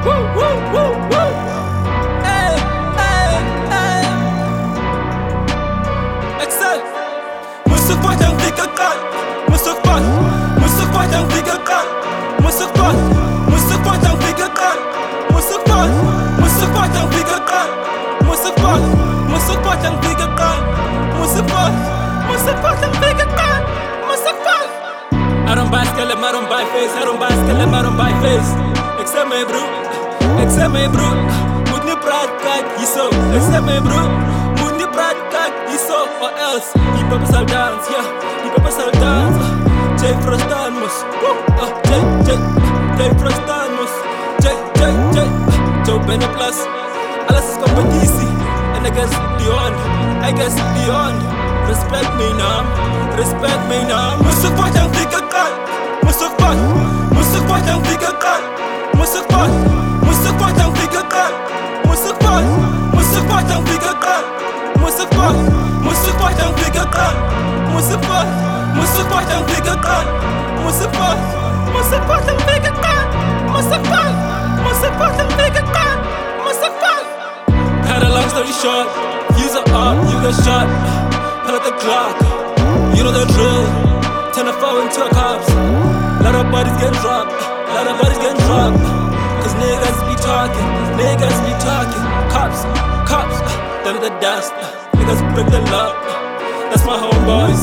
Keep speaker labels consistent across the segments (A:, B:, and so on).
A: Woo, woo, woo, woo. Hey, hey, hey. Excel. Musuqbat yang fikirkan. Musuqbat yang fikirkan. Musuqbat yang fikirkan. Musuqbat yang fikirkan. Musuqbat yang fikirkan. Musuqbat yang fikirkan. Musuqbat. I don't buy skeleton, I don't buy face. I don't buy skeleton, I don't buy face. Except me bro, moet niet praten, kijk, hierzo. Except me bro, moet niet praten, kijk, hierzo. Or else, die papa zal dans, ja, die papa zal dans. Jay Frostanos, Jay Frostanos, Jay, Joe Beneplas. Alles is competitie, en I guess beyond. Respect me naam. Musuqbat yang fikirkan. Musuqbat yang fikirkan. Musuqbat yang fikirkan. Musuqbat yang fikirkan. Musuqbat yang fikirkan. Musuqbat yang fikirkan. Musuqbat yang fikirkan. Musuqbat yang fikirkan. Musuqbat. Cut a long story short, use a art, you get shot. Pull out the clock, you know the drill. Turn a foe into a cops. Lot of bodies get dropped. Cause niggas be talking. Cops, down to the dust. Niggas break the law. That's my homeboys.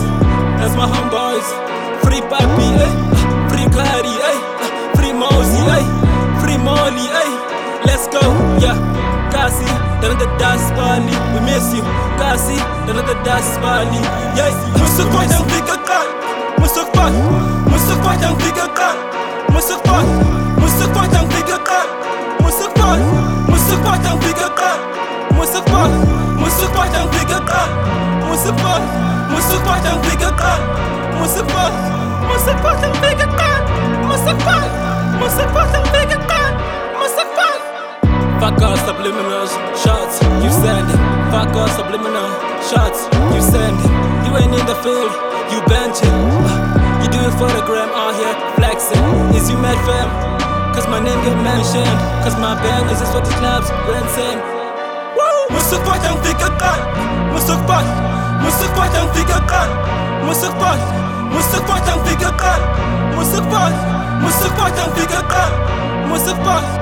A: Free Papi, free Kari, free Mosey, free Molly, let's go, yeah. Kasi, down to the dust, Bali. We miss you. Kasi, down to the dust, Bali. Yeah, Musuqbat yang fikirkan. Musuqbat yang fikirkan. Musuqbat yang fikirkan. Musuqbat yang fikirkan. Musuqbat yang fikirkan. Musuqbat yang fikirkan. Musuqbat yang fikirkan. Musuqbat yang fikirkan. Musuqbat. Fuck off subliminal shots, you send it. Fuck off subliminal shots, you send it. You ain't in the field, you bench it. You do it for the gram out here flexing. Is you mad fam? Cause my name get mentioned. Cause my band is just what the clubs dancing. Musuqbat yang fikirkan. Musuqbat yang fikirkan. Musuqbat yang fikirkan. Musuqbat yang fikirkan. Musuqbat